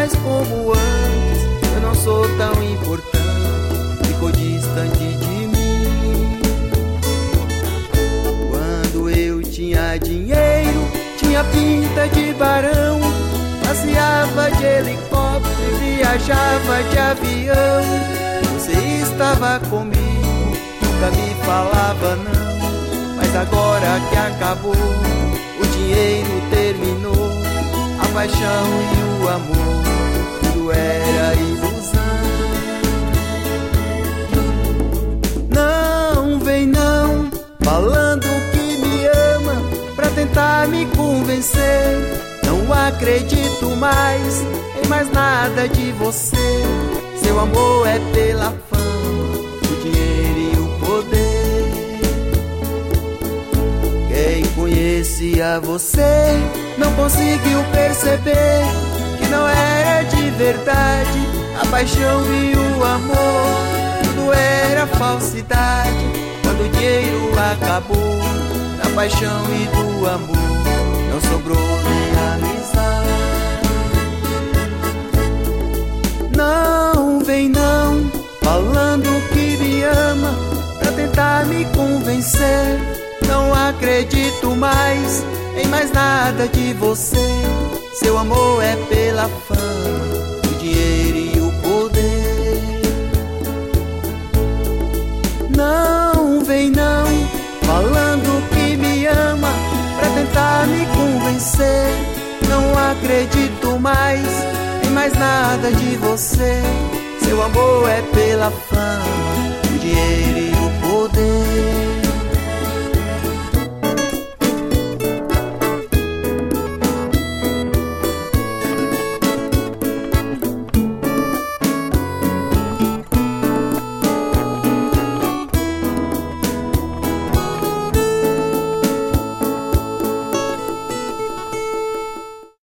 mais como antes. Eu não sou tão importante, ficou distante de mim. Quando eu tinha dinheiro, tinha pinta de barão, passeava de helicóptero e viajava de avião. Você estava comigo, nunca me falava não, mas agora que acabou, o dinheiro terminou, a paixão e o amor, tudo era ilusão. Não vem não, falando que me ama, pra tentar me convencer. Não acredito mais em mais nada de você. Seu amor é pela fama, o dinheiro e o poder. Quem conhecia você não conseguiu perceber que não era de verdade a paixão e o amor, tudo era falsidade. Quando o dinheiro acabou, da paixão e do amor não sobrou nem amizade. Não vem não, falando que me ama, pra tentar me convencer. Não acredito mais em mais nada de você. Seu amor é pela fama, o dinheiro e o poder. Não vem não, falando que me ama, pra tentar me convencer. Não acredito mais em mais nada de você. Seu amor é pela fama, o dinheiro e o